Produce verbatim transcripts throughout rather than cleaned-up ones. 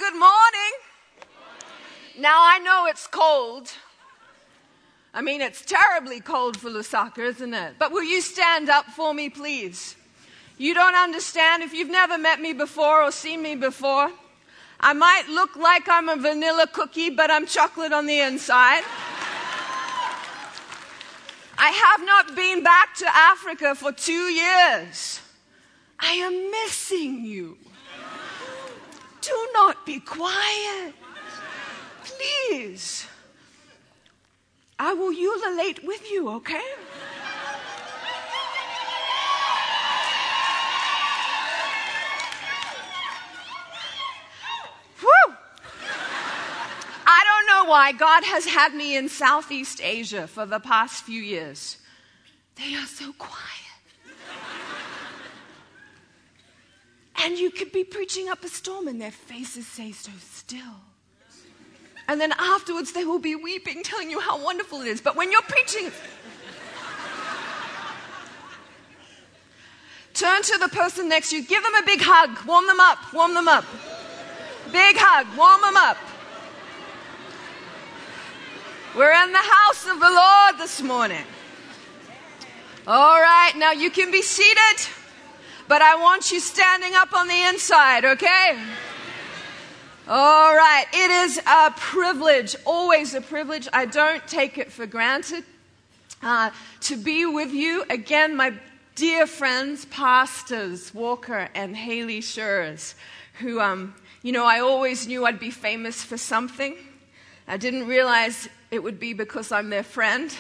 good morning. Now, I know it's cold. I mean, it's terribly cold for Lusaka, isn't it? But will you stand up for me, please? You don't understand. If you've never met me before or seen me before, I might look like I'm a vanilla cookie, but I'm chocolate on the inside. I have not been back to Africa for two years. I am missing you. Do not be quiet. Please. I will ululate with you, okay? Whew! I don't know why God has had me in Southeast Asia for the past few years. They are so quiet. And you could be preaching up a storm and their faces say so still. And then afterwards they will be weeping, telling you how wonderful it is. But when you're preaching, turn to the person next to you, give them a big hug, warm them up, warm them up. Big hug, warm them up. We're in the house of the Lord this morning. All right, now you can be seated. But I want you standing up on the inside, okay? All right. It is a privilege, always a privilege. I don't take it for granted uh, to be with you. Again, my dear friends, pastors, Walker and Haley Schurz, who, um, you know, I always knew I'd be famous for something. I didn't realize it would be because I'm their friend.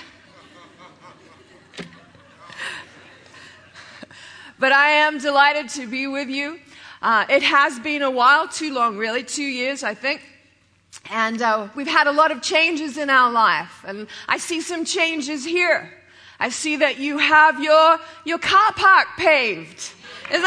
But I am delighted to be with you. Uh, it has been a while, too long really, two years I think. And uh, we've had a lot of changes in our life. And I see some changes here. I see that you have your, your car park paved. Isn't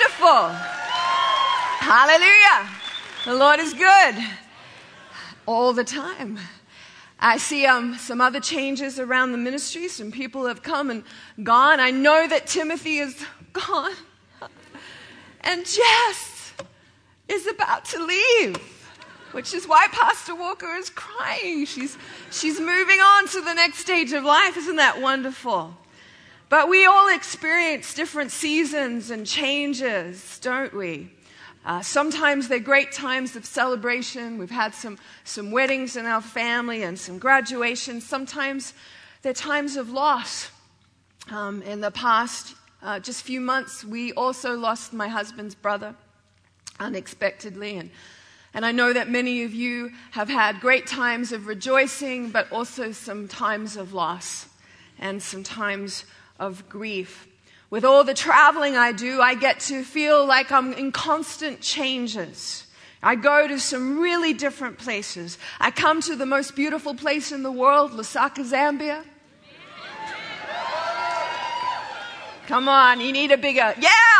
that wonderful? Hallelujah. The Lord is good. All the time. I see um, some other changes around the ministry. Some people have come and gone. I know that Timothy is gone. And Jess is about to leave, which is why Pastor Walker is crying. She's, she's moving on to the next stage of life. Isn't that wonderful? But we all experience different seasons and changes, don't we? Uh, sometimes they're great times of celebration. We've had some, some weddings in our family and some graduations. Sometimes they're times of loss. Um, in the past uh, just few months, we also lost my husband's brother unexpectedly. And, and I know that many of you have had great times of rejoicing, but also some times of loss and some times of grief. With all the traveling I do, I get to feel like I'm in constant changes. I go to some really different places. I come to the most beautiful place in the world, Lusaka, Zambia. Come on, you need a bigger, yeah!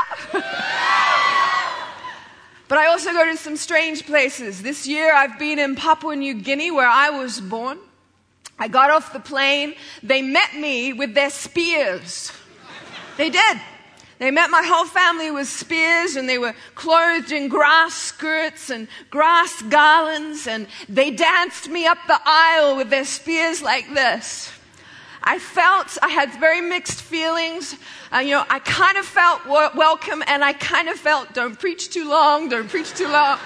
But I also go to some strange places. This year I've been in Papua New Guinea, where I was born. I got off the plane. They met me with their spears. They did. They met my whole family with spears, and they were clothed in grass skirts and grass garlands, and they danced me up the aisle with their spears like this. I felt, I had very mixed feelings. Uh, you know, I kind of felt w- welcome, and I kind of felt, don't preach too long, don't preach too long.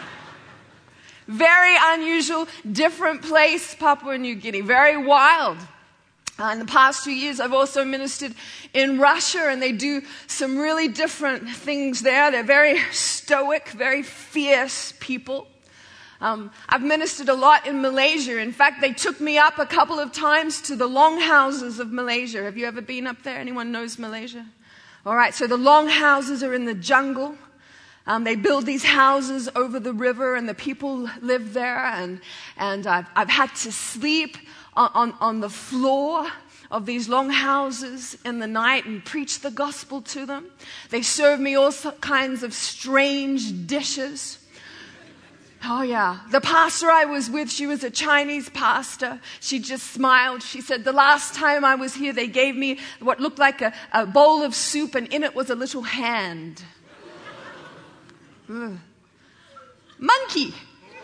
Very unusual, different place, Papua New Guinea, very wild. Uh, in the past two years, I've also ministered in Russia, and they do some really different things there. They're very stoic, very fierce people. Um, I've ministered a lot in Malaysia. In fact, they took me up a couple of times to the longhouses of Malaysia. Have you ever been up there? Anyone knows Malaysia? All right, so the longhouses are in the jungle. Um, they build these houses over the river, and the people live there. And, and I've, I've had to sleep on, on, on the floor of these longhouses in the night and preach the gospel to them. They serve me all kinds of strange dishes. Oh, yeah. The pastor I was with, she was a Chinese pastor. She just smiled. She said, the last time I was here, they gave me what looked like a, a bowl of soup, and in it was a little hand. Ugh. monkey.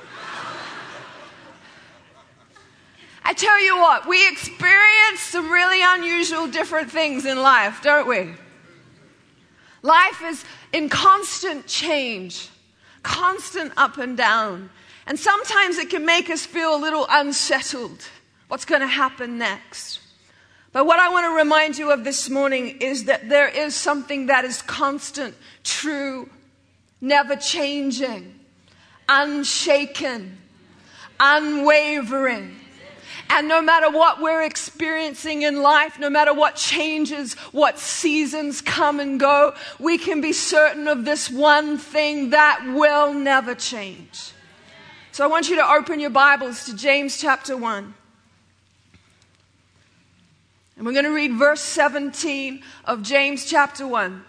I tell you what, we experience some really unusual different things in life, don't we? Life is in constant change, constant up and down. And sometimes it can make us feel a little unsettled. What's going to happen next? But what I want to remind you of this morning is that there is something that is constant, true, never changing, unshaken, unwavering. And no matter what we're experiencing in life, no matter what changes, what seasons come and go, we can be certain of this one thing that will never change. So I want you to open your Bibles to James chapter one. And we're going to read verse seventeen of James chapter one.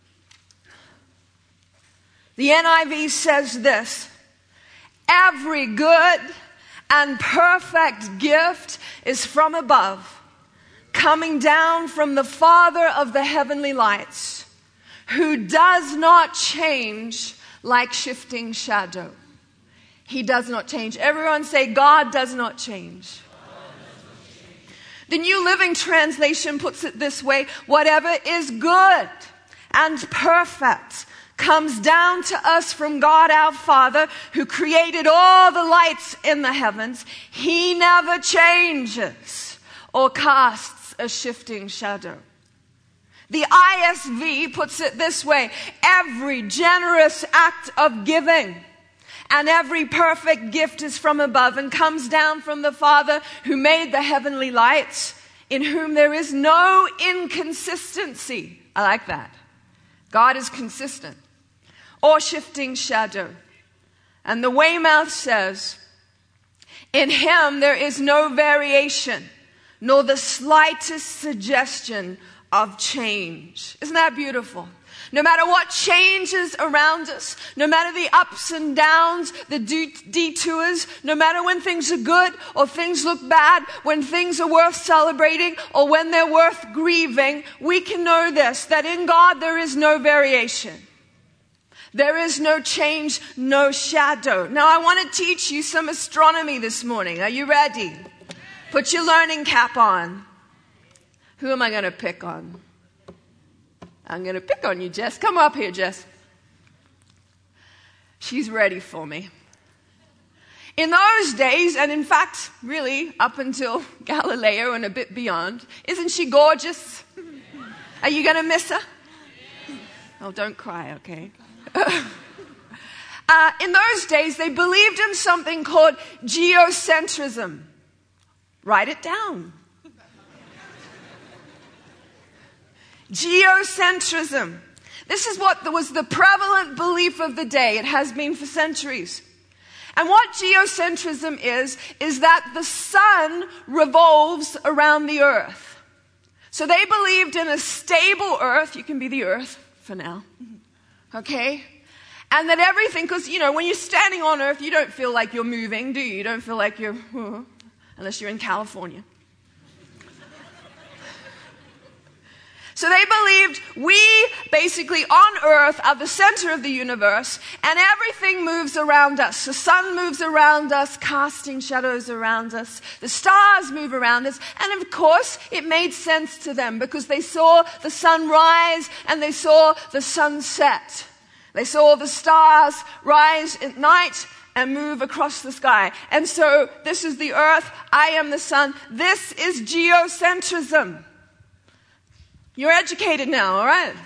The N I V says this: every good and perfect gift is from above, coming down from the Father of the heavenly lights, who does not change like shifting shadow. He does not change. Everyone say, God does not change. The New Living Translation puts it this way: whatever is good and perfect comes down to us from God our Father, who created all the lights in the heavens. He never changes or casts a shifting shadow. The I S V puts it this way: every generous act of giving and every perfect gift is from above and comes down from the Father who made the heavenly lights, in whom there is no inconsistency. I like that. God is consistent. Or shifting shadow. And the Weymouth says, in him there is no variation, nor the slightest suggestion of change. Isn't that beautiful? No matter what changes around us, no matter the ups and downs, the detours, no matter when things are good or things look bad, when things are worth celebrating or when they're worth grieving, we can know this, that in God there is no variation. There is no change, no shadow. Now I want to teach you some astronomy this morning. Are you ready? Put your learning cap on. Who am I going to pick on? I'm going to pick on you, Jess. Come up here, Jess. She's ready for me. In those days, and in fact, really, up until Galileo and a bit beyond, isn't she gorgeous? Are you going to miss her? Oh, don't cry, okay? uh, in those days, they believed in something called geocentrism. Write it down. Geocentrism. This is what was the prevalent belief of the day. It has been for centuries. And what geocentrism is, is that the sun revolves around the earth. So they believed in a stable earth. You can be the earth for now. Okay? And that everything, because, you know, when you're standing on earth, you don't feel like you're moving, do you? You don't feel like you're, uh, unless you're in California. So they believed we basically on earth are the center of the universe and everything moves around us. The sun moves around us, casting shadows around us. The stars move around us. And of course, it made sense to them because they saw the sun rise and they saw the sun set. They saw the stars rise at night and move across the sky. And so this is the earth, I am the sun. This is geocentrism. You're educated now, all right?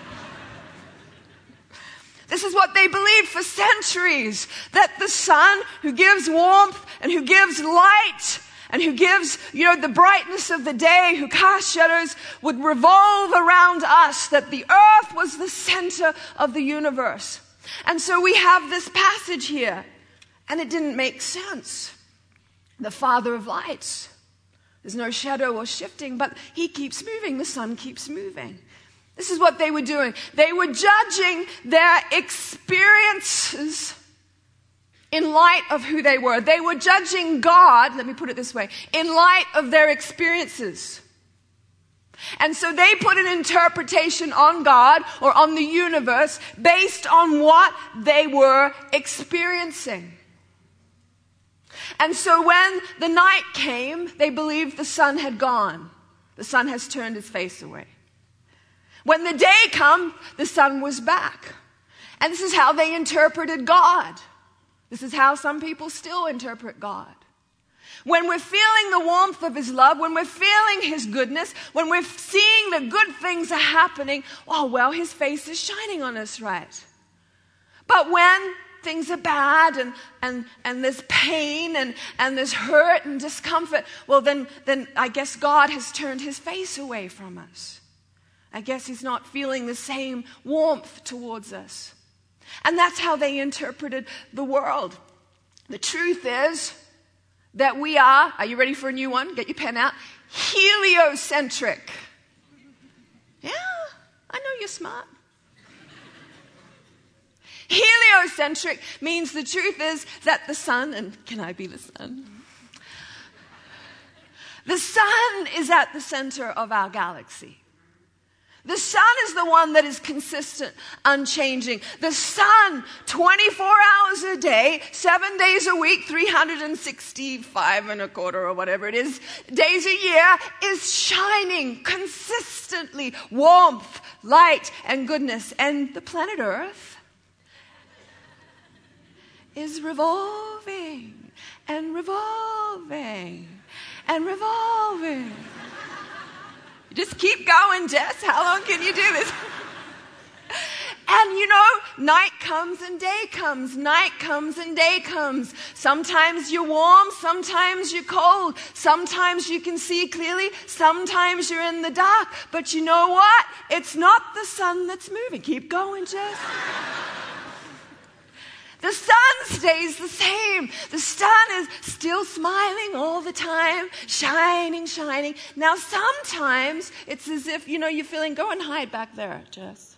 This is what they believed for centuries, that the sun who gives warmth and who gives light and who gives, you know, the brightness of the day, who casts shadows, would revolve around us, that the earth was the center of the universe. And so we have this passage here, and it didn't make sense. The Father of lights. There's no shadow or shifting, but he keeps moving. The sun keeps moving. This is what they were doing. They were judging their experiences in light of who they were. They were judging God, let me put it this way, in light of their experiences. And so they put an interpretation on God or on the universe based on what they were experiencing. And so when the night came, they believed the sun had gone. The sun has turned his face away. When the day came, the sun was back. And this is how they interpreted God. This is how some people still interpret God. When we're feeling the warmth of his love, when we're feeling his goodness, when we're seeing the good things are happening, oh, well, his face is shining on us, right? But when things are bad and, and, and there's pain and, and there's hurt and discomfort, well, then, then I guess God has turned his face away from us. I guess he's not feeling the same warmth towards us. And that's how they interpreted the world. The truth is that we are, are you ready for a new one? Get your pen out. Heliocentric. Yeah, I know you're smart. Heliocentric means the truth is that the sun, and can I be the sun? The sun is at the center of our galaxy. The sun is the one that is consistent, unchanging. The sun, twenty-four hours a day, seven days a week, three hundred sixty-five and a quarter or whatever it is, days a year, is shining consistently. Warmth, light, and goodness. And the planet Earth is revolving and revolving and revolving. Just keep going, Jess. How long can you do this? And you know, night comes and day comes. Night comes and day comes. Sometimes you're warm. Sometimes you're cold. Sometimes you can see clearly. Sometimes you're in the dark. But you know what? It's not the sun that's moving. Keep going, Jess. The sun stays the same. The sun is still smiling all the time, shining, shining. Now, sometimes it's as if, you know, you're feeling, go and hide back there, Jess.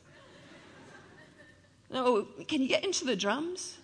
No, can you get into the drums?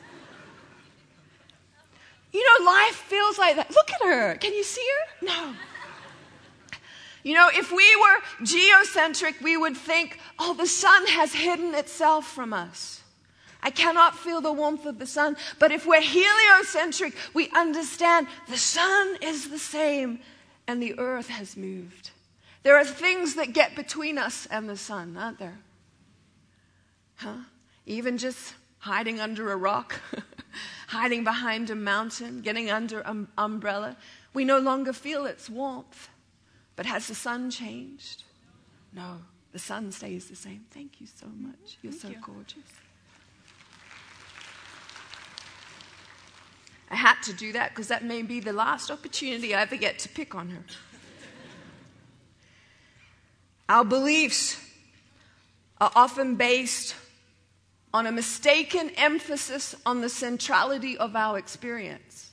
You know, life feels like that. Look at her. Can you see her? No. You know, if we were geocentric, we would think, oh, the sun has hidden itself from us. I cannot feel the warmth of the sun. But if we're heliocentric, we understand the sun is the same and the earth has moved. There are things that get between us and the sun, aren't there? Huh? Even just hiding under a rock, hiding behind a mountain, getting under an umbrella. We no longer feel its warmth. But has the sun changed? No, the sun stays the same. Thank you so much. You're Thank so you. gorgeous. I had to do that because that may be the last opportunity I ever get to pick on her. Our beliefs are often based on a mistaken emphasis on the centrality of our experience.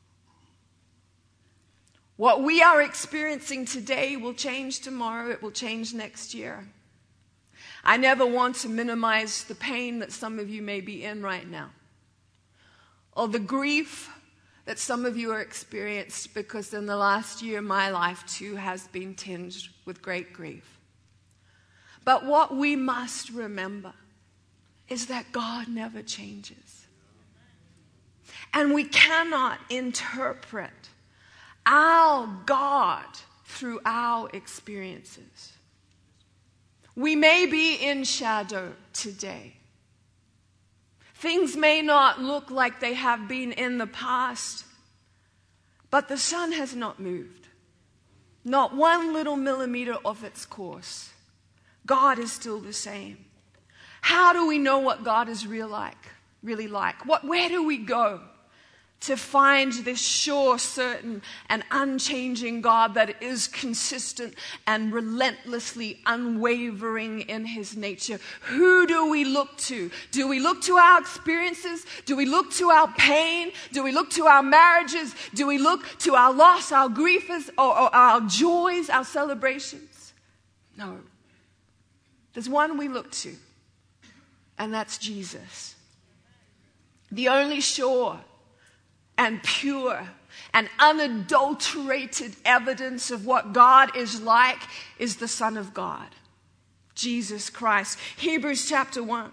What we are experiencing today will change tomorrow. It will change next year. I never want to minimize the pain that some of you may be in right now, or the grief that some of you are experienced, because in the last year, my life too has been tinged with great grief. But what we must remember is that God never changes. And we cannot interpret our God through our experiences. We may be in shadow today. Things may not look like they have been in the past, but the sun has not moved. Not one little millimeter of its course. God is still the same. How do we know what God is real like, really like? What, where do we go to find this sure, certain, and unchanging God that is consistent and relentlessly unwavering in his nature? Who do we look to? Do we look to our experiences? Do we look to our pain? Do we look to our marriages? Do we look to our loss, our griefs, or, or our joys, our celebrations? No. There's one we look to, and that's Jesus. The only sure and pure and unadulterated evidence of what God is like is the Son of God, Jesus Christ. Hebrews chapter one,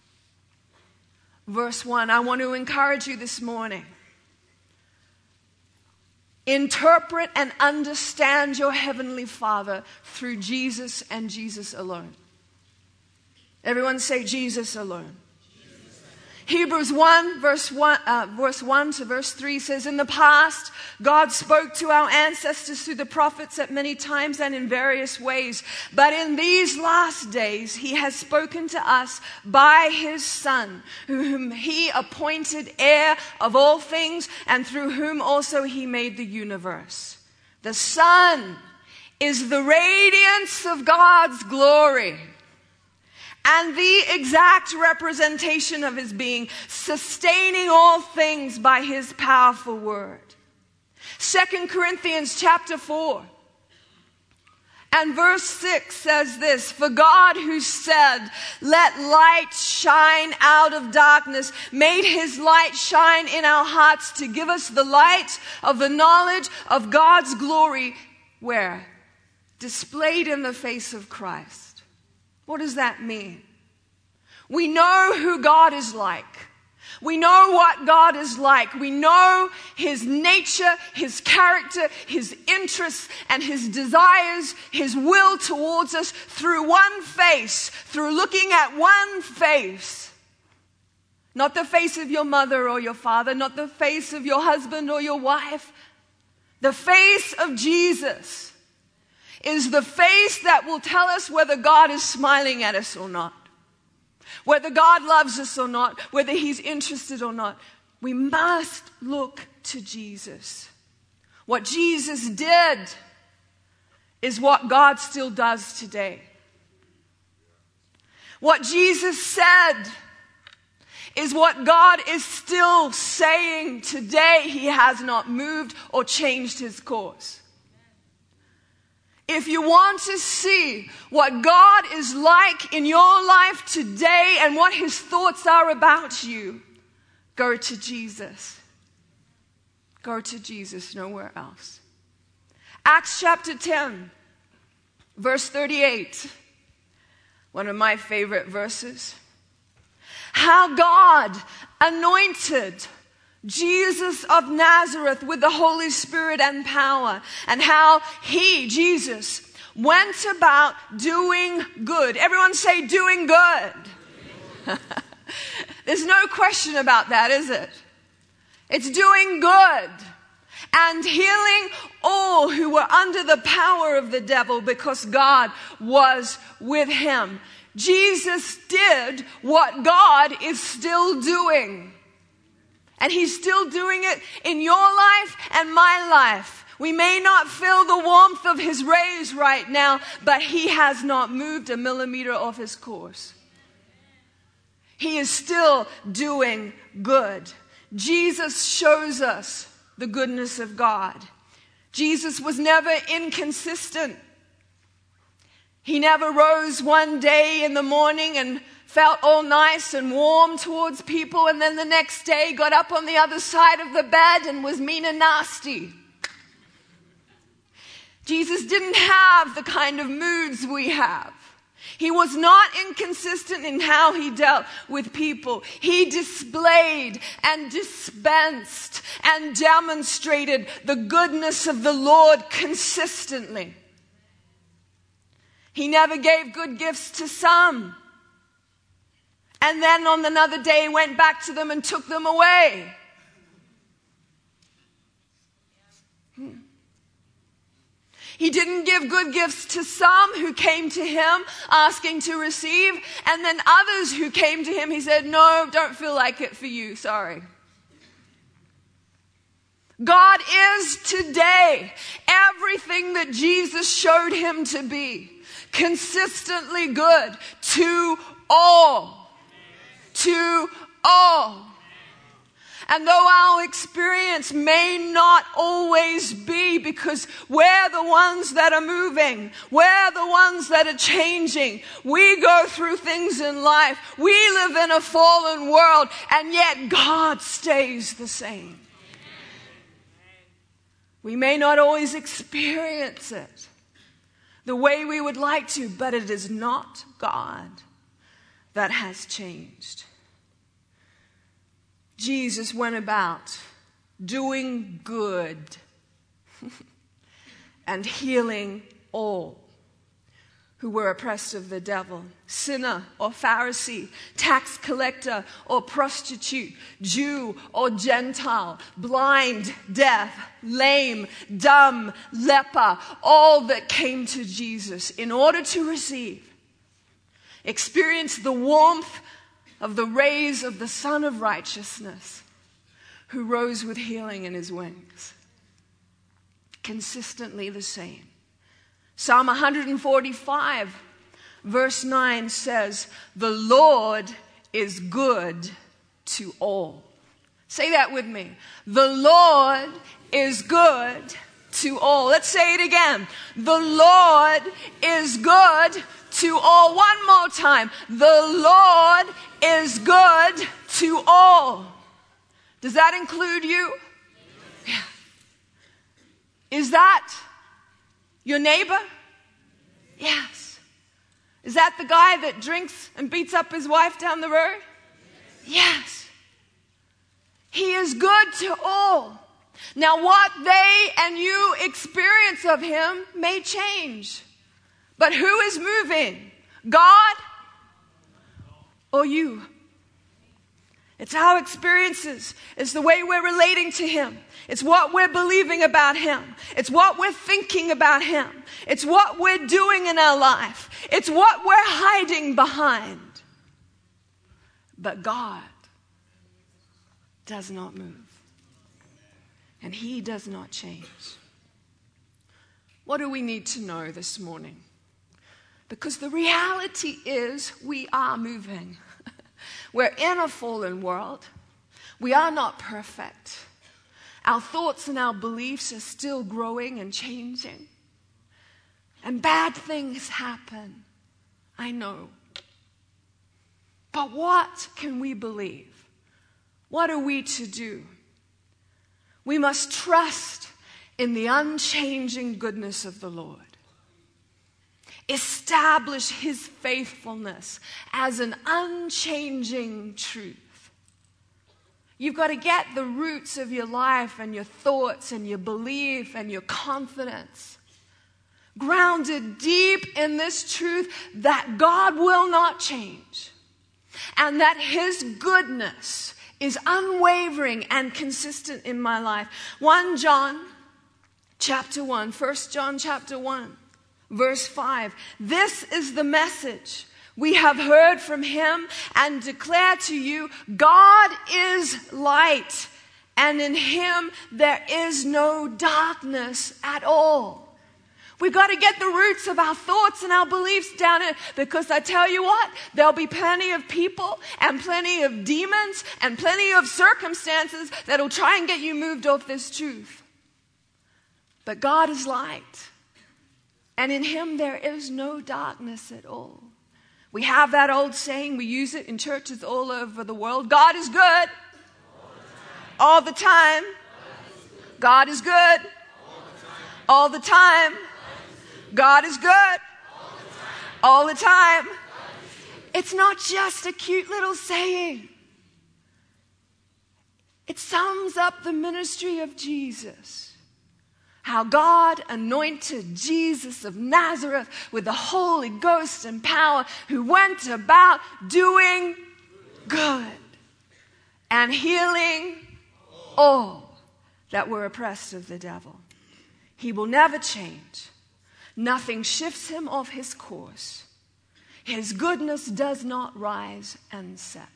verse one. I want to encourage you this morning. Interpret and understand your Heavenly Father through Jesus and Jesus alone. Everyone say Jesus alone. Hebrews one, verse one, uh, verse one to verse three says, in the past, God spoke to our ancestors through the prophets at many times and in various ways. But in these last days, he has spoken to us by his Son, whom he appointed heir of all things and through whom also he made the universe. The Son is the radiance of God's glory and the exact representation of his being, sustaining all things by his powerful word. Second Corinthians chapter four and verse six says this, for God who said, let light shine out of darkness, made his light shine in our hearts to give us the light of the knowledge of God's glory, where? Displayed in the face of Christ. What does that mean? We know who God is like. We know what God is like. We know his nature, his character, his interests, and his desires, his will towards us through one face, through looking at one face. Not the face of your mother or your father, not the face of your husband or your wife. The face of Jesus is the face that will tell us whether God is smiling at us or not, whether God loves us or not, whether he's interested or not. We must look to Jesus. What Jesus did is what God still does today. What Jesus said is what God is still saying today. He has not moved or changed his course. If you want to see what God is like in your life today and what his thoughts are about you, go to Jesus. Go to Jesus, nowhere else. Acts chapter ten, verse thirty-eight. One of my favorite verses. How God anointed Jesus of Nazareth with the Holy Spirit and power, and how he, Jesus, went about doing good. Everyone say doing good. There's no question about that, is it? It's doing good and healing all who were under the power of the devil, because God was with him. Jesus did what God is still doing. And he's still doing it in your life and my life. We may not feel the warmth of his rays right now, but he has not moved a millimeter off his course. He is still doing good. Jesus shows us the goodness of God. Jesus was never inconsistent. He never rose one day in the morning and felt all nice and warm towards people, and then the next day got up on the other side of the bed and was mean and nasty. Jesus didn't have the kind of moods we have. He was not inconsistent in how he dealt with people. He displayed and dispensed and demonstrated the goodness of the Lord consistently. He never gave good gifts to some, and then on another day went back to them and took them away. Hmm. He didn't give good gifts to some who came to him asking to receive, and then others who came to him, he said, no, don't feel like it for you, sorry. God is today everything that Jesus showed him to be. Consistently good to all. To all. And though our experience may not always be, because we're the ones that are moving, we're the ones that are changing, we go through things in life, we live in a fallen world, and yet God stays the same. We may not always experience it the way we would like to, but it is not God that has changed. Jesus went about doing good and healing all who were oppressed of the devil, sinner or Pharisee, tax collector or prostitute, Jew or Gentile, blind, deaf, lame, dumb, leper, all that came to Jesus in order to receive, experience the warmth of the rays of the Son of Righteousness, who rose with healing in his wings. Consistently the same. Psalm one forty-five, verse nine says, "The Lord is good to all." Say that with me. The Lord is good to all. Let's say it again. The Lord is good to all. One more time. The Lord is good to all. Does that include you? Yeah. Is that your neighbor? Yes. Is that the guy that drinks and beats up his wife down the road? Yes. He is good to all. Now, what they and you experience of him may change. But who is moving? God or you? It's our experiences. It's the way we're relating to him. It's what we're believing about him. It's what we're thinking about him. It's what we're doing in our life. It's what we're hiding behind. But God does not move. And he does not change. What do we need to know this morning? Because the reality is we are moving. We're in a fallen world. We are not perfect. Our thoughts and our beliefs are still growing and changing. And bad things happen. I know. But what can we believe? What are we to do? We must trust in the unchanging goodness of the Lord. Establish his faithfulness as an unchanging truth. You've got to get the roots of your life and your thoughts and your belief and your confidence grounded deep in this truth that God will not change and that his goodness is unwavering and consistent in my life. First John chapter one, First John chapter one, verse five. This is the message we have heard from him and declare to you, God is light, and in him there is no darkness at all. We've got to get the roots of our thoughts and our beliefs down in, because I tell you what, there'll be plenty of people and plenty of demons and plenty of circumstances that'll try and get you moved off this truth. But God is light, and in him there is no darkness at all. We have that old saying, we use it in churches all over the world. God is good all the time. God is good all the time. God is good all the time. It's not just a cute little saying. It sums up the ministry of Jesus. How God anointed Jesus of Nazareth with the Holy Ghost and power, who went about doing good and healing all that were oppressed of the devil. He will never change. Nothing shifts him off his course. His goodness does not rise and set.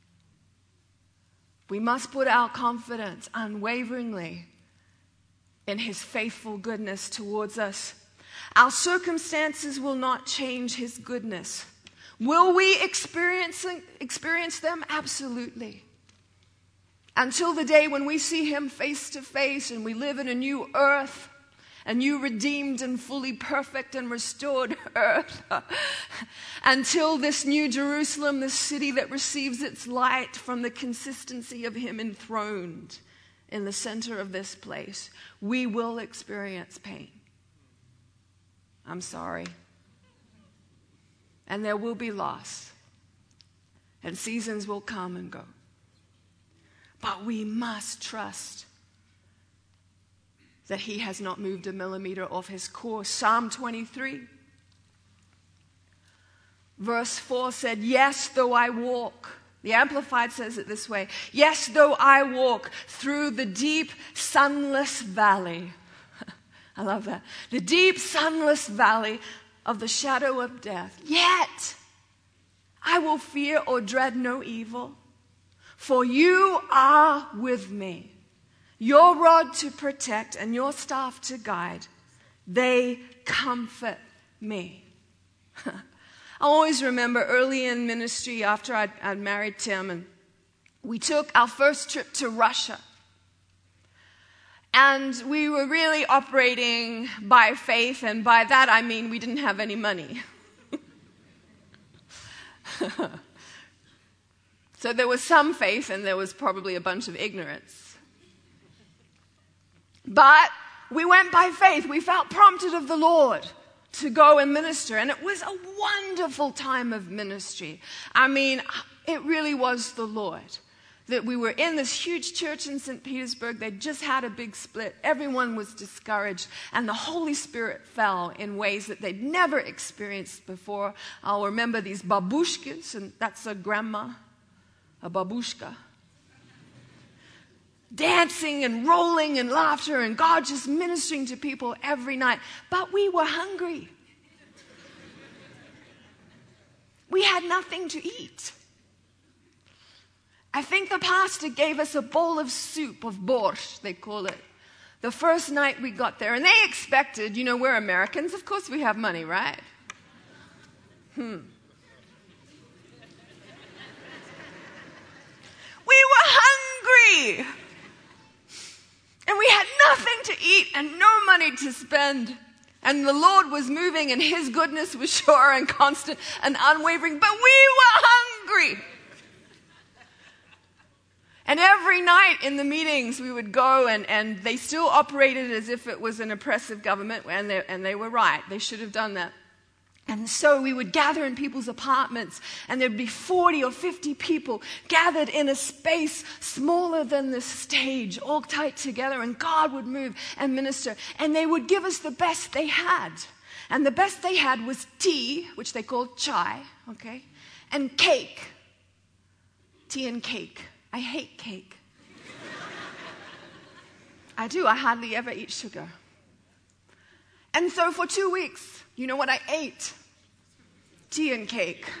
We must put our confidence unwaveringly in his faithful goodness towards us. Our circumstances will not change his goodness. Will we experience, experience them? Absolutely. Until the day when we see him face to face and we live in a new earth, a new redeemed and fully perfect and restored earth. Until this new Jerusalem, this city that receives its light from the consistency of him enthroned in the center of this place, we will experience pain. I'm sorry. And there will be loss. And seasons will come and go. But we must trust that he has not moved a millimeter off his course. Psalm twenty-three, verse four said, yes, though I walk, the Amplified says it this way, yes, though I walk through the deep sunless valley. I love that. The deep sunless valley of the shadow of death, yet I will fear or dread no evil, for you are with me. Your rod to protect and your staff to guide, they comfort me. I always remember early in ministry after I'd, I'd married Tim, and we took our first trip to Russia. And we were really operating by faith, and by that I mean we didn't have any money. So there was some faith, and there was probably a bunch of ignorance. But we went by faith. We felt prompted of the Lord to go and minister. And it was a wonderful time of ministry. I mean, it really was the Lord. That we were in this huge church in Saint Petersburg. They just had a big split. Everyone was discouraged. And the Holy Spirit fell in ways that they'd never experienced before. I'll remember these babushkas, and that's a grandma, a babushka. Dancing and rolling and laughter, and God just ministering to people every night. But we were hungry. We had nothing to eat. I think the pastor gave us a bowl of soup, of borscht, they call it, the first night we got there. And they expected, you know, we're Americans, of course we have money, right? Hmm. We were hungry. And we had nothing to eat and no money to spend. And the Lord was moving, and his goodness was sure and constant and unwavering. But we were hungry. And every night in the meetings we would go, and, and they still operated as if it was an oppressive government, and they, and they were right. They should have done that. And so we would gather in people's apartments, and there'd be forty or fifty people gathered in a space smaller than this stage, all tight together, and God would move and minister. And they would give us the best they had. And the best they had was tea, which they called chai, okay, and cake. Tea and cake. I hate cake. I do. I hardly ever eat sugar. And so for two weeks, you know what I ate? Tea and cake.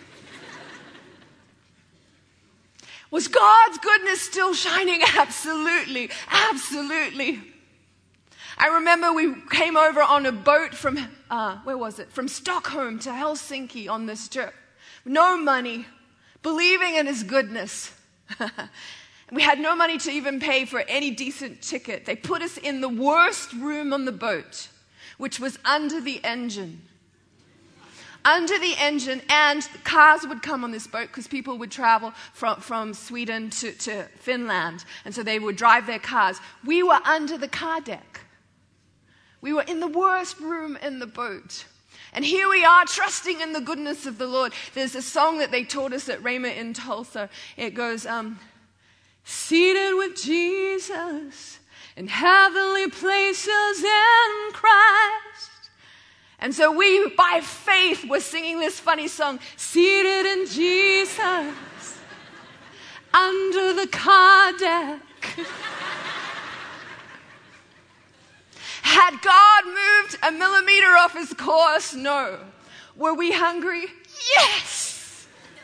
Was God's goodness still shining? Absolutely. Absolutely. I remember we came over on a boat from, uh, where was it? From Stockholm to Helsinki on this trip. No money. Believing in his goodness. We had no money to even pay for any decent ticket. They put us in the worst room on the boat, which was under the engine. Under the engine, and cars would come on this boat because people would travel from, from Sweden to, to Finland, and so they would drive their cars. We were under the car deck. We were in the worst room in the boat. And here we are, trusting in the goodness of the Lord. There's a song that they taught us at Rhema in Tulsa. It goes, um, seated with Jesus in heavenly places in Christ. And so we, by faith, were singing this funny song, seated in Jesus, under the car deck. Had God moved a millimeter off his course? No. Were we hungry? Yes.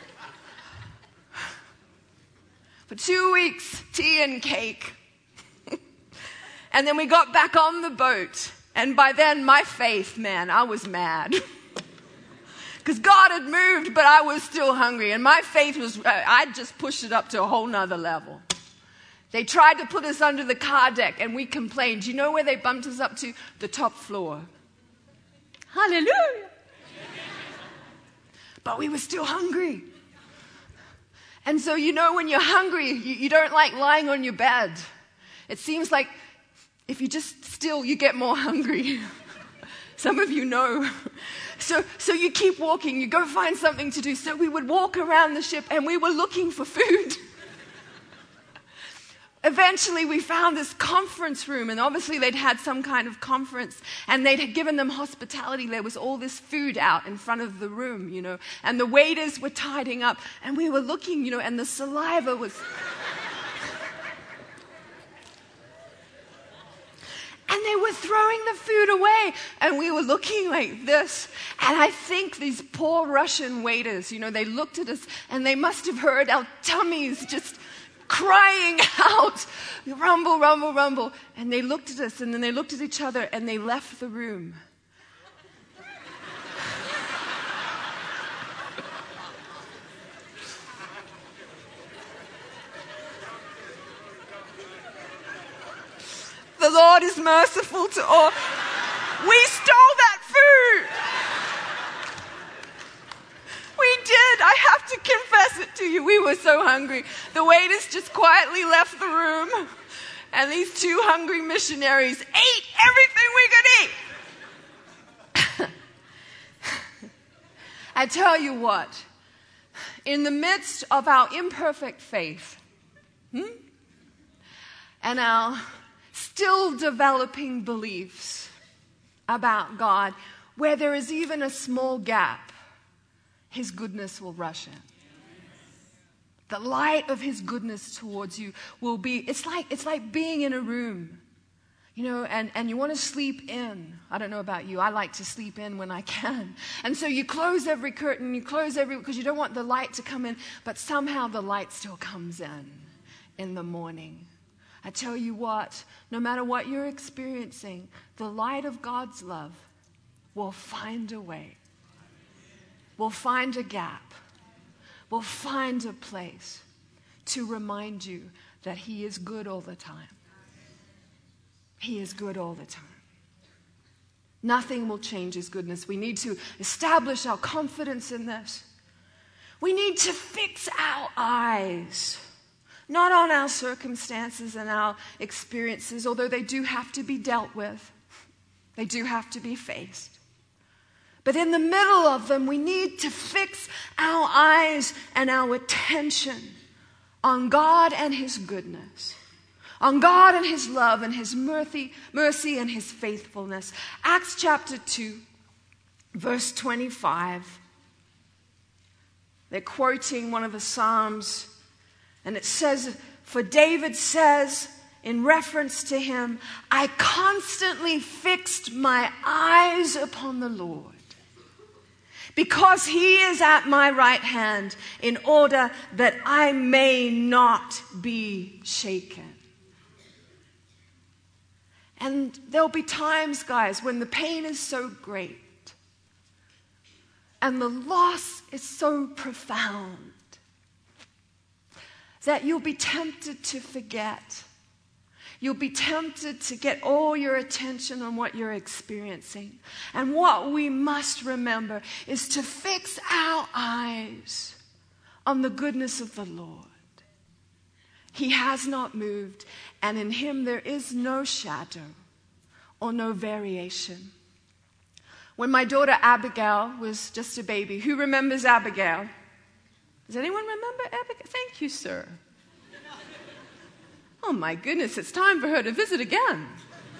For two weeks, tea and cake. And then we got back on the boat. And by then, my faith, man, I was mad. Because God had moved, but I was still hungry. And my faith was, I'd just pushed it up to a whole nother level. They tried to put us under the car deck, and we complained. Do you know where they bumped us up to? The top floor. Hallelujah. But we were still hungry. And so, you know, when you're hungry, you, you don't like lying on your bed. It seems like if you just still, you get more hungry. Some of you know. So, so you keep walking, you go find something to do. So we would walk around the ship and we were looking for food. Eventually we found this conference room, and obviously they'd had some kind of conference and they'd given them hospitality. There was all this food out in front of the room, you know, and the waiters were tidying up and we were looking, you know, and the saliva was... And they were throwing the food away. And we were looking like this. And I think these poor Russian waiters, you know, they looked at us and they must have heard our tummies just crying out. Rumble, rumble, rumble. And they looked at us and then they looked at each other and they left the room. The Lord is merciful to all. We stole that food. We did. I have to confess it to you. We were so hungry. The waiters just quietly left the room. And these two hungry missionaries ate everything we could eat. I tell you what, in the midst of our imperfect faith, hmm, and our still developing beliefs about God, where there is even a small gap, His goodness will rush in. The light of His goodness towards you will be, it's like, it's like being in a room, you know, and, and you want to sleep in. I don't know about you, I like to sleep in when I can. And so you close every curtain, you close every, because you don't want the light to come in, but somehow the light still comes in in the morning. I tell you what, no matter what you're experiencing, the light of God's love will find a way, will find a gap, will find a place to remind you that He is good all the time. He is good all the time. Nothing will change His goodness. We need to establish our confidence in this. We need to fix our eyes not on our circumstances and our experiences, although they do have to be dealt with. They do have to be faced. But in the middle of them, we need to fix our eyes and our attention on God and His goodness, on God and His love and His mercy, mercy and His faithfulness. Acts chapter two, verse twenty-five. They're quoting one of the Psalms. And it says, for David says, in reference to him, I constantly fixed my eyes upon the Lord, because He is at my right hand, in order that I may not be shaken. And there'll be times, guys, when the pain is so great and the loss is so profound that you'll be tempted to forget. You'll be tempted to get all your attention on what you're experiencing. And what we must remember is to fix our eyes on the goodness of the Lord. He has not moved, and in Him there is no shadow or no variation. When my daughter Abigail was just a baby, who remembers Abigail? Does anyone remember Abigail? Thank you, sir. Oh my goodness, it's time for her to visit again.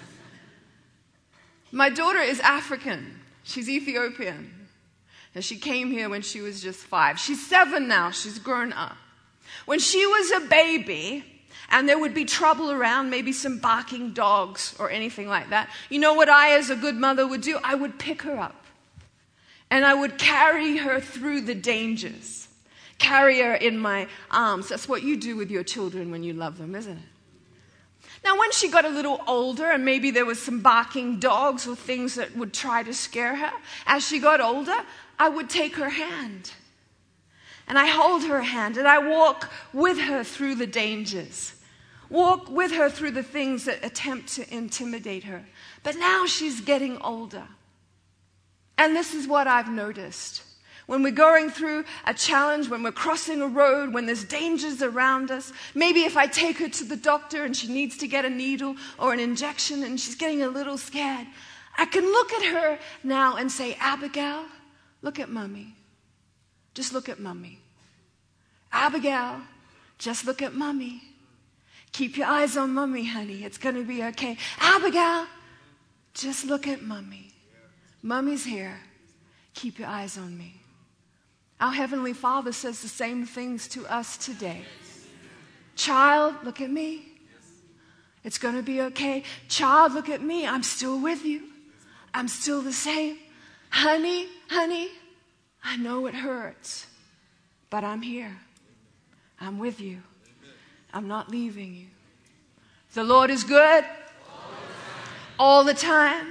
My daughter is African. She's Ethiopian. And she came here when she was just five. She's seven now. She's grown up. When she was a baby, and there would be trouble around, maybe some barking dogs or anything like that, you know what I, as a good mother, would do? I would pick her up. And I would carry her through the dangers. Carry her in my arms. That's what you do with your children when you love them, isn't it? Now, when she got a little older and maybe there was some barking dogs or things that would try to scare her, as she got older, I would take her hand. And I hold her hand and I walk with her through the dangers. Walk with her through the things that attempt to intimidate her. But now she's getting older. And this is what I've noticed. When we're going through a challenge, when we're crossing a road, when there's dangers around us, maybe if I take her to the doctor and she needs to get a needle or an injection and she's getting a little scared, I can look at her now and say, Abigail, look at mommy. Just look at mommy. Abigail, just look at mommy. Keep your eyes on mommy, honey. It's going to be okay. Abigail, just look at mommy. Mommy's here. Keep your eyes on me. Our Heavenly Father says the same things to us today. Child, look at me. It's going to be okay. Child, look at me. I'm still with you. I'm still the same. Honey, honey, I know it hurts, but I'm here. I'm with you. I'm not leaving you. The Lord is good all the time.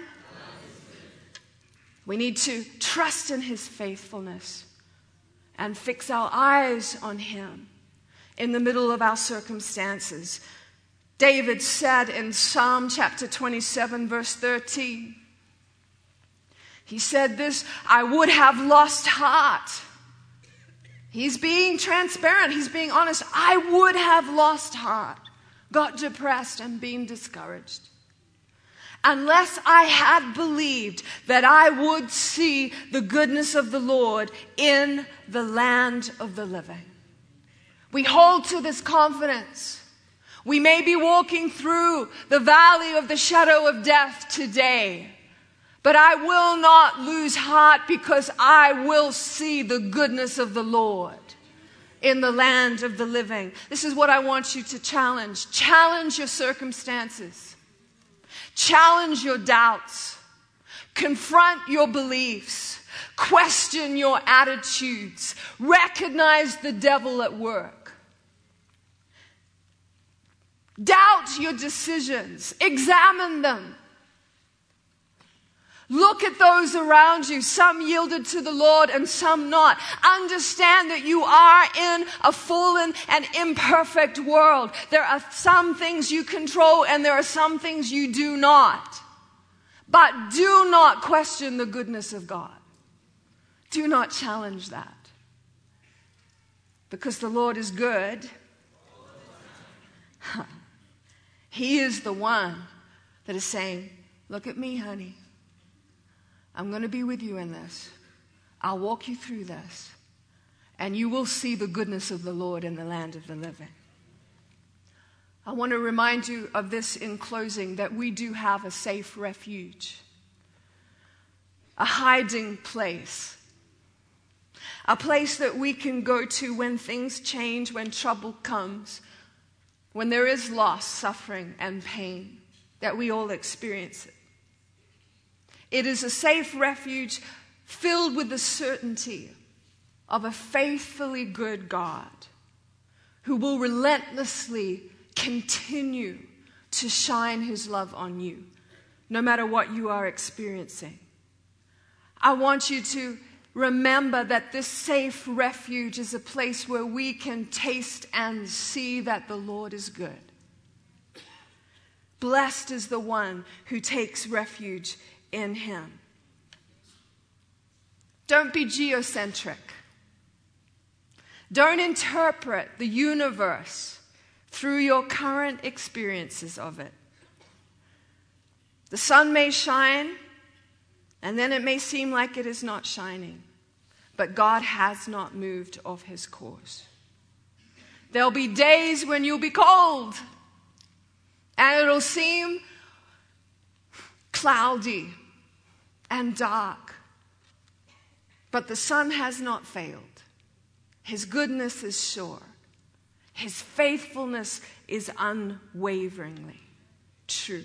We need to trust in His faithfulness and fix our eyes on Him in the middle of our circumstances. David said in Psalm chapter twenty-seven, verse thirteen, he said this, I would have lost heart. He's being transparent. He's being honest. I would have lost heart, got depressed and been discouraged, unless I had believed that I would see the goodness of the Lord in the land of the living. We hold to this confidence. We may be walking through the valley of the shadow of death today, but I will not lose heart because I will see the goodness of the Lord in the land of the living. This is what I want you to challenge. Challenge your circumstances. Challenge your doubts. Confront your beliefs. Question your attitudes. Recognize the devil at work. Doubt your decisions. Examine them. Look at those around you. Some yielded to the Lord and some not. Understand that you are in a fallen and imperfect world. There are some things you control and there are some things you do not. But do not question the goodness of God. Do not challenge that. Because the Lord is good. He is the one that is saying, look at me, honey. I'm going to be with you in this. I'll walk you through this. And you will see the goodness of the Lord in the land of the living. I want to remind you of this in closing, that we do have a safe refuge. A hiding place. A place that we can go to when things change, when trouble comes, when there is loss, suffering, and pain, that we all experience it. It is a safe refuge filled with the certainty of a faithfully good God who will relentlessly continue to shine His love on you, no matter what you are experiencing. I want you to remember that this safe refuge is a place where we can taste and see that the Lord is good. Blessed is the one who takes refuge in Him. Don't be geocentric. Don't interpret the universe through your current experiences of it. The sun may shine, and then it may seem like it is not shining, but God has not moved off His course. There'll be days when you'll be cold, and it'll seem cloudy and dark. But the sun has not failed. His goodness is sure. His faithfulness is unwaveringly true.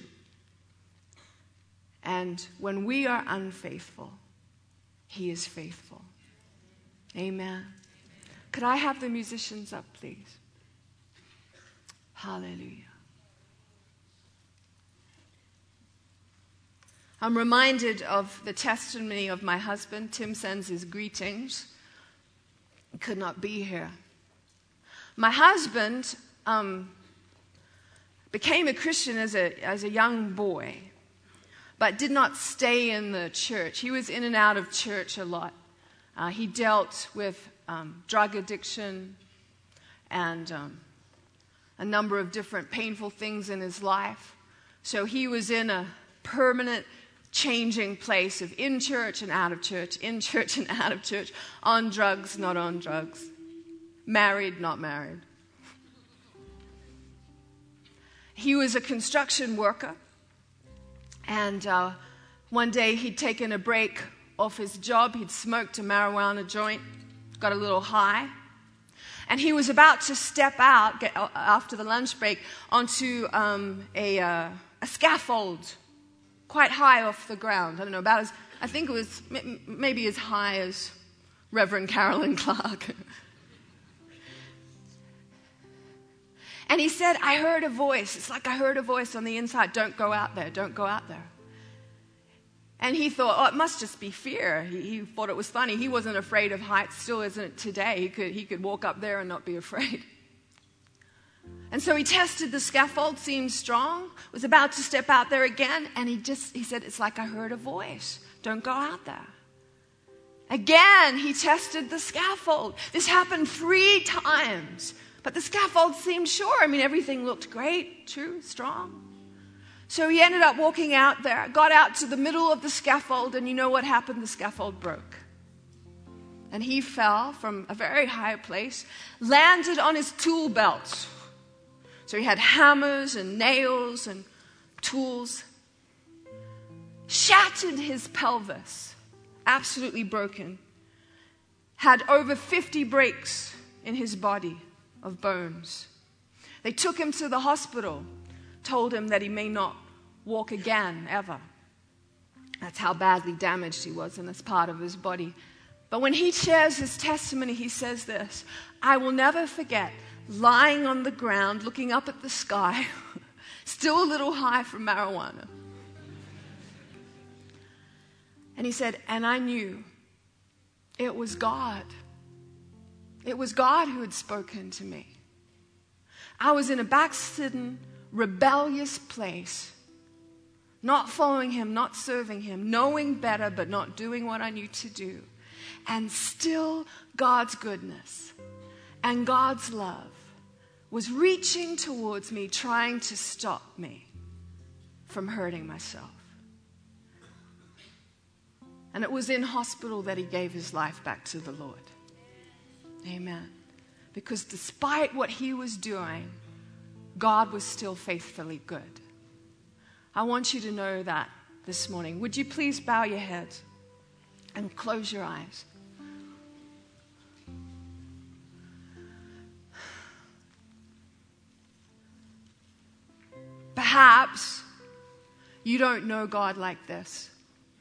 And when we are unfaithful, He is faithful. Amen. Could I have the musicians up, please? Hallelujah. I'm reminded of the testimony of my husband. Tim sends his greetings. He could not be here. My husband um, became a Christian as a, as a young boy, but did not stay in the church. He was in and out of church a lot. Uh, he dealt with um, drug addiction and um, a number of different painful things in his life. So he was in a permanent changing place of in church and out of church, in church and out of church, on drugs, not on drugs, married, not married. He was a construction worker, and uh, one day he'd taken a break off his job. He'd smoked a marijuana joint, got a little high, and he was about to step out get, uh, after the lunch break onto um, a, uh, a scaffold quite high off the ground. I don't know, about as, I think it was m- maybe as high as Reverend Carolyn Clark. And he said, I heard a voice. It's like I heard a voice on the inside. Don't go out there. Don't go out there. And he thought, oh, it must just be fear. He, he thought it was funny. He wasn't afraid of heights, still isn't today. He could, he could walk up there and not be afraid. And so he tested the scaffold, seemed strong, was about to step out there again, and he just, he said, it's like I heard a voice. Don't go out there. Again, he tested the scaffold. This happened three times. But the scaffold seemed sure. I mean, everything looked great, true, strong. So he ended up walking out there, got out to the middle of the scaffold, and you know what happened? The scaffold broke. And he fell from a very high place, landed on his tool belt. So he had hammers and nails and tools. Shattered his pelvis, absolutely broken. Had over fifty breaks in his body of bones. They took him to the hospital, told him that he may not walk again, ever. That's how badly damaged he was in this part of his body. But when he shares his testimony, he says this, I will never forget lying on the ground, looking up at the sky, still a little high from marijuana. And he said, and I knew it was God. It was God who had spoken to me. I was in a backslidden, rebellious place, not following him, not serving him, knowing better but not doing what I knew to do. And still God's goodness and God's love was reaching towards me, trying to stop me from hurting myself. And it was in hospital that he gave his life back to the Lord. Amen. Because despite what he was doing, God was still faithfully good. I want you to know that this morning. Would you please bow your head and close your eyes? Perhaps you don't know God like this.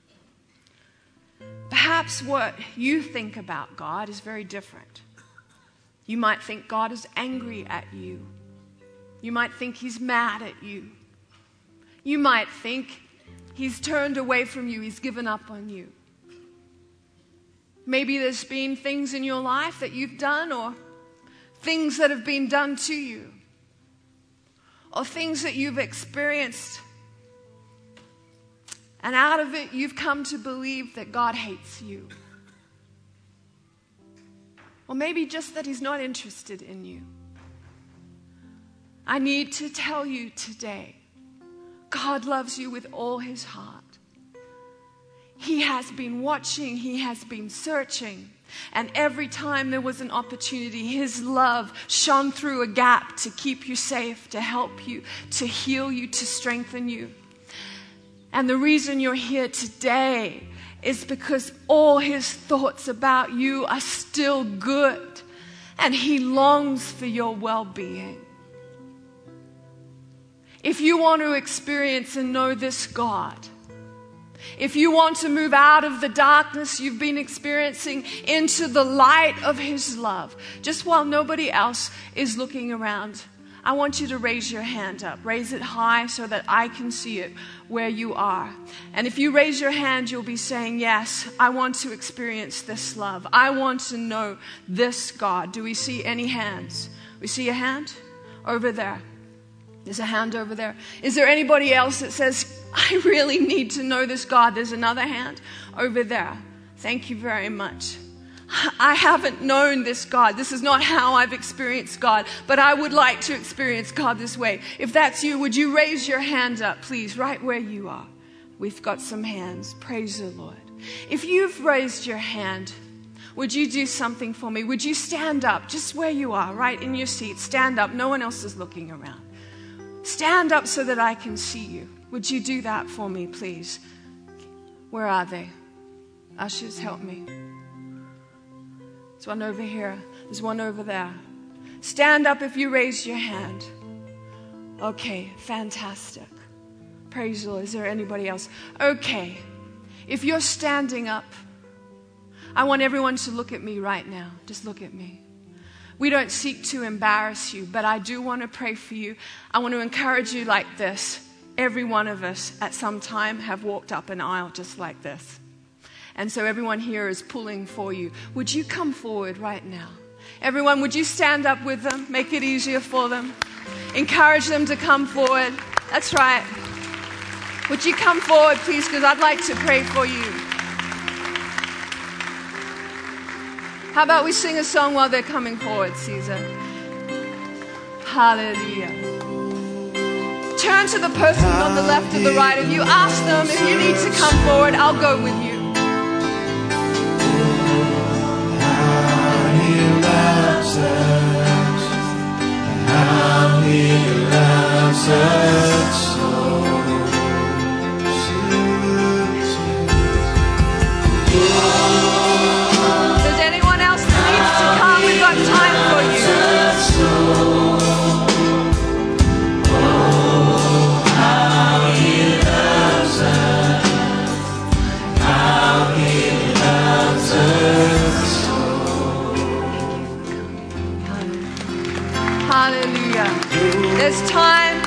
Perhaps what you think about God is very different. You might think God is angry at you. You might think he's mad at you. You might think he's turned away from you. He's given up on you. Maybe there's been things in your life that you've done, or things that have been done to you, or things that you've experienced. And out of it, you've come to believe that God hates you. Or maybe just that he's not interested in you. I need to tell you today, God loves you with all his heart. He has been watching, he has been searching. And every time there was an opportunity, his love shone through a gap to keep you safe, to help you, to heal you, to strengthen you. And the reason you're here today is because all his thoughts about you are still good, and he longs for your well-being. If you want to experience and know this God, if you want to move out of the darkness you've been experiencing into the light of his love, just while nobody else is looking around, I want you to raise your hand up. Raise it high so that I can see it where you are. And if you raise your hand, you'll be saying, yes, I want to experience this love. I want to know this God. Do we see any hands? We see a hand over there. There's a hand over there. Is there anybody else that says, I really need to know this God? There's another hand over there. Thank you very much. I haven't known this God. This is not how I've experienced God, but I would like to experience God this way. If that's you, would you raise your hand up, please, right where you are? We've got some hands. Praise the Lord. If you've raised your hand, would you do something for me? Would you stand up just where you are, right in your seat? Stand up. No one else is looking around. Stand up so that I can see you. Would you do that for me, please? Where are they? Ushers, help me. There's one over here. There's one over there. Stand up if you raised your hand. Okay, fantastic. Praise the Lord. Is there anybody else? Okay. If you're standing up, I want everyone to look at me right now. Just look at me. We don't seek to embarrass you, but I do want to pray for you. I want to encourage you like this. Every one of us at some time have walked up an aisle just like this. And so everyone here is pulling for you. Would you come forward right now? Everyone, would you stand up with them? Make it easier for them. Encourage them to come forward. That's right. Would you come forward, please, because I'd like to pray for you. How about we sing a song while they're coming forward, Caesar? Hallelujah. Turn to the person on the left or the right of you. Ask them if you need to come forward. I'll go with you. How he loves us, how he loves us so. Does anyone else that needs to come? We've got time for you. Oh, how he loves us, how he loves us so. Hallelujah. There's time.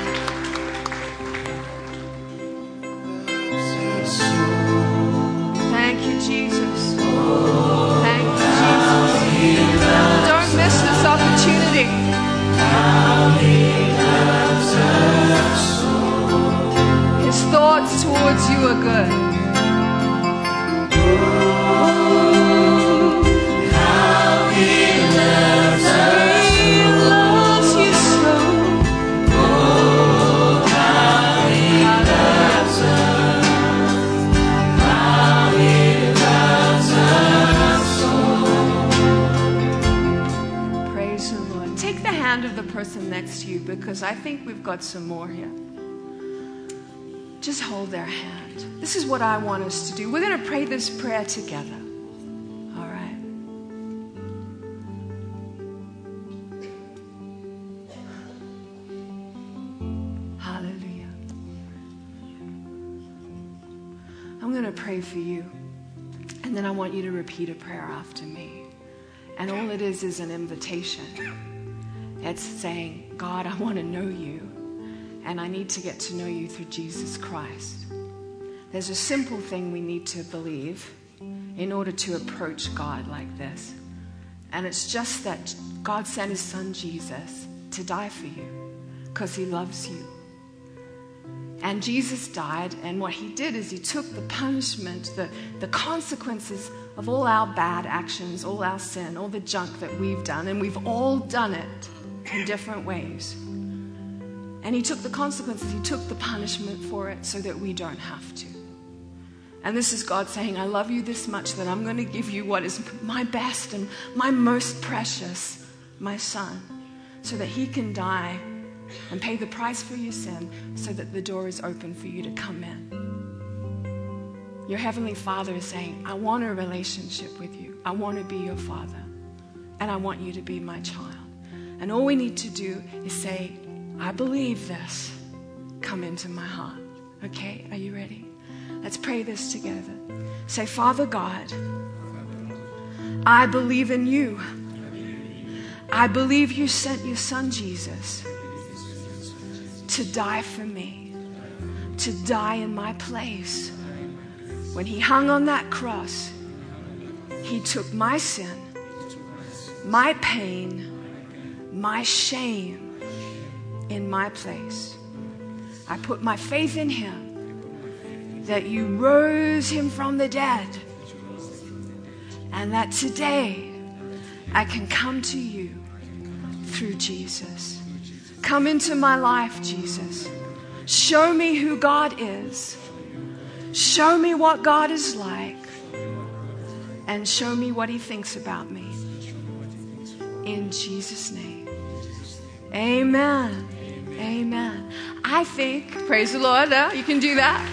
Thank you, Jesus. Thank you, Jesus. Don't miss this opportunity. His thoughts towards you are good. How he loves us, He loves you so. oh, how he loves us, how he loves us so. Praise the Lord. Take the hand of the person next to you, because I think we've got some more here. Just hold their hand. This is what I want us to do. We're going to pray this prayer together. All right. Hallelujah. I'm going to pray for you, and then I want you to repeat a prayer after me. And all it is is an invitation. It's saying, God, I want to know you, and I need to get to know you through Jesus Christ. There's a simple thing we need to believe in order to approach God like this. And it's just that God sent his son Jesus to die for you because he loves you. And Jesus died, and what he did is he took the punishment, the, the consequences of all our bad actions, all our sin, all the junk that we've done, and we've all done it in different ways. And he took the consequences, he took the punishment for it so that we don't have to. And this is God saying, I love you this much that I'm going to give you what is my best and my most precious, my son, so that he can die and pay the price for your sin so that the door is open for you to come in. Your Heavenly Father is saying, I want a relationship with you. I want to be your father, and I want you to be my child. And all we need to do is say, I believe this. Come into my heart. Okay, are you ready? Let's pray this together. Say, Father God, I believe in you. I believe you sent your son Jesus to die for me, to die in my place. When he hung on that cross, he took my sin, my pain, my shame in my place. I put my faith in him, that you rose him from the dead, and that today I can come to you through Jesus. Come into my life, Jesus. Show me who God is. Show me what God is like. And show me what he thinks about me. In Jesus' name. Amen. Amen. I think, praise the Lord, uh, you can do that.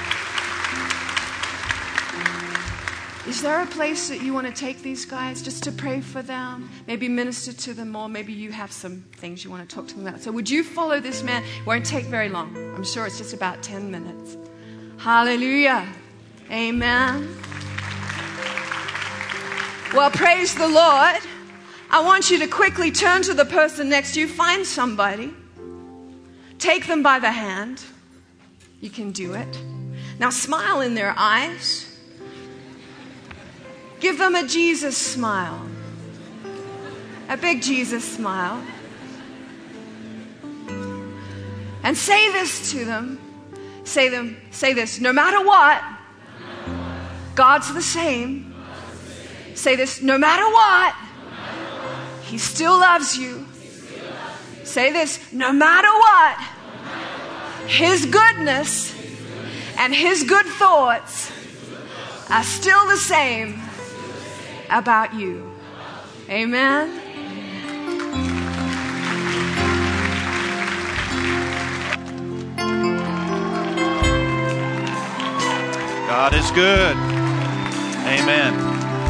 Is there a place that you want to take these guys just to pray for them? Maybe minister to them more. Maybe you have some things you want to talk to them about. So would you follow this man? It won't take very long. I'm sure it's just about ten minutes. Hallelujah. Amen. Well, praise the Lord. I want you to quickly turn to the person next to you. Find somebody. Take them by the hand. You can do it. Now smile in their eyes. Give them a Jesus smile. A big Jesus smile. And say this to them. Say them, say this, no matter what, God's the same. Say this, no matter what, he still loves you. Say this, no matter what, his goodness and his good thoughts are still the same about you. Amen. God is good. Amen.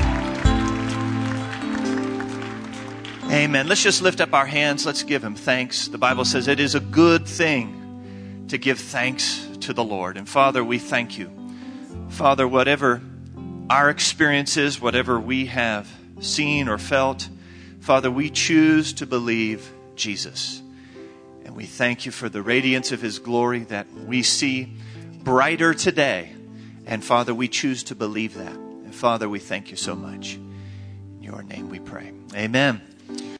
Amen. Let's just lift up our hands. Let's give him thanks. The Bible says it is a good thing to give thanks to the Lord. And Father, we thank you. Father, whatever our experience is, whatever we have seen or felt, Father, we choose to believe Jesus. And we thank you for the radiance of his glory that we see brighter today. And Father, we choose to believe that. And Father, we thank you so much. In your name we pray. Amen.